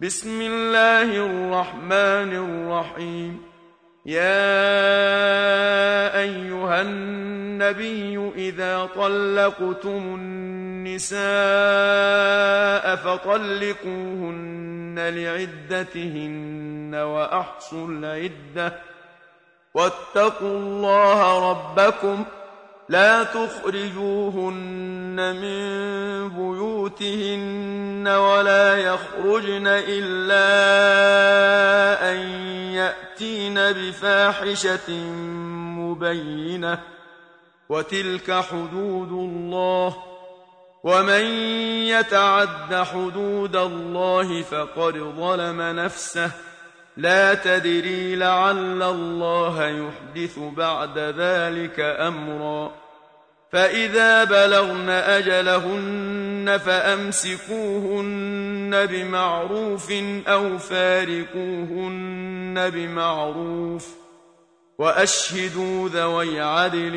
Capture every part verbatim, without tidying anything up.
بسم الله الرحمن الرحيم. يا أيها النبي إذا طلقتم النساء فطلقوهن لعدتهن وأحصوا العدة واتقوا الله ربكم لا تخرجوهن من بيوتهن ولا يخرجن إلا أن يأتين بفاحشة مبينة وتلك حدود الله ومن يتعد حدود الله فقد ظلم نفسه لا تدري لعل الله يحدث بعد ذلك أمرا. فإذا بلغن أجلهن فأمسكوهن بمعروف أو فارقوهن بمعروف وأشهدوا ذوي عدل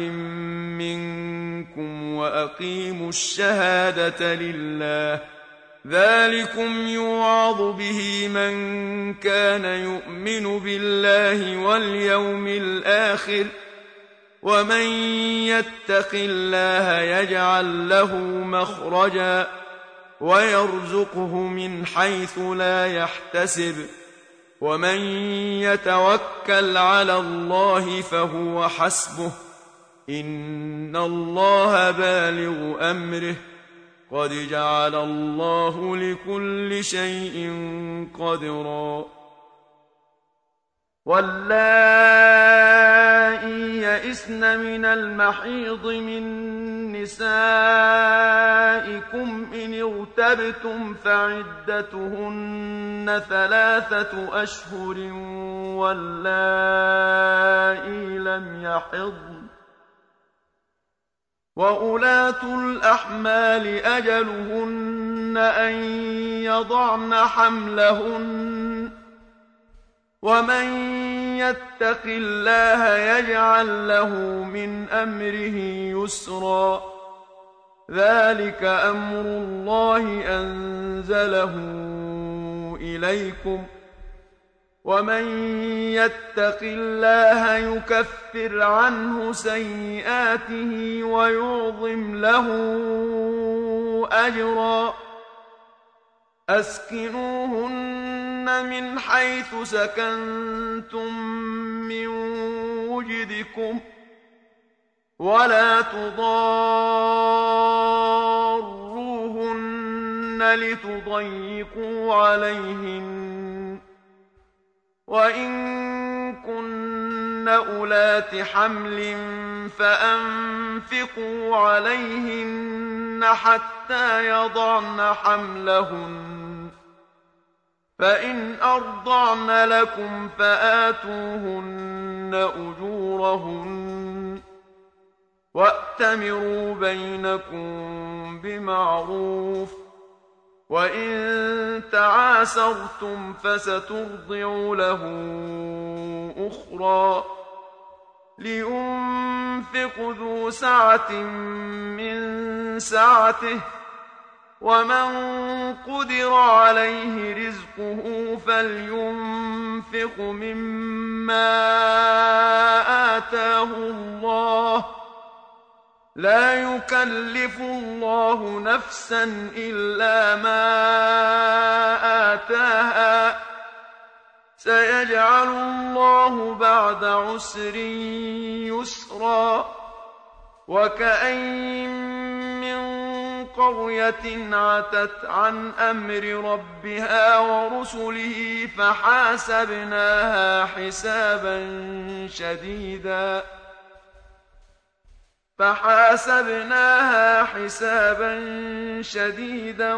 منكم وأقيموا الشهادة لله ذلكم يوعظ به من كان يؤمن بالله واليوم الآخر ومن يتق الله يجعل له مخرجا ويرزقه من حيث لا يحتسب ومن يتوكل على الله فهو حسبه إن الله بالغ أمره قد جعل الله لكل شيء قدرا. واللائي يئسن من المحيض من نسائكم إن ارتبتم فعدتهن ثلاثة أشهر واللائي لم يحضن وأولاة الأحمال أجلهن أن يضعن حملهن ومن يتق الله يجعل له من أمره يسرا ذلك أمر الله أنزله إليكم ومن يتق الله يكفر عنه سيئاته ويعظم له أجرا. أسكنوهن من حيث سكنتم من وجدكم ولا تضاروهن لتضيقوا عليهن وإن كن أولات حمل فأنفقوا عليهن حتى يضعن حملهن فإن أرضعن لكم فآتوهن أجورهن وأتمروا بينكم بمعروف وإن تعاسرتم فسترضع له أخرى. لينفق ذو سعة من سعته ومن قدر عليه رزقه فلينفق مما آتاه الله لا يكلف الله نفسا إلا ما آتاها سيجعل الله بعد عسر يسرا. وكأين من قرية عتت عن أمر ربها ورسله فحاسبناها حسابا شديدا فحاسبناها حسابا شديدا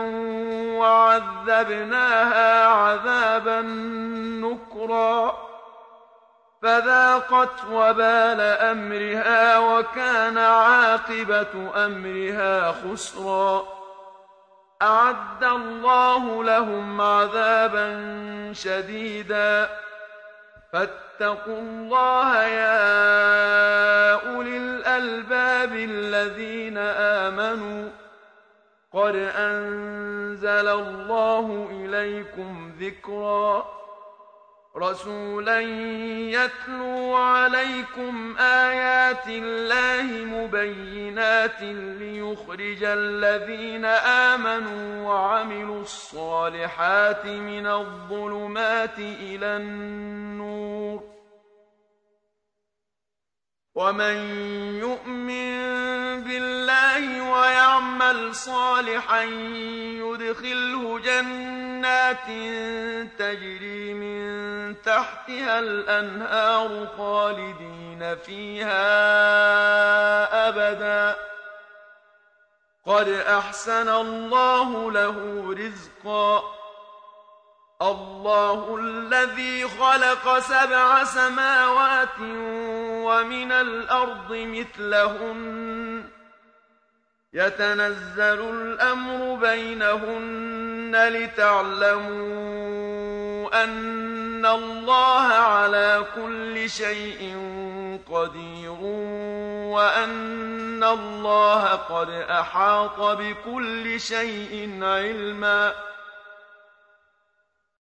وعذبناها عذابا نكرا فذاقت وبال أمرها وكان عاقبة أمرها خسرا. أعد الله لهم عذابا شديدا فاتقوا الله يا أولي الألباب الذين آمنوا قد أنزل الله إليكم ذكرا رسولا يتلو عليكم آيات الله مبينات ليخرج الذين آمنوا وعملوا الصالحات من الظلمات إلى النور ومن يؤمن بالله ويعمل صالحا يدخله جنات تجري من تحتها الأنهار خالدين فيها أبدا قد أحسن الله له رزقا الله الذي خلق سبع سماوات ومن الأرض مثلهن يتنزل الأمر بينهن لتعلموا أن الله على كل شيء قدير وأن الله قد أحاط بكل شيء علما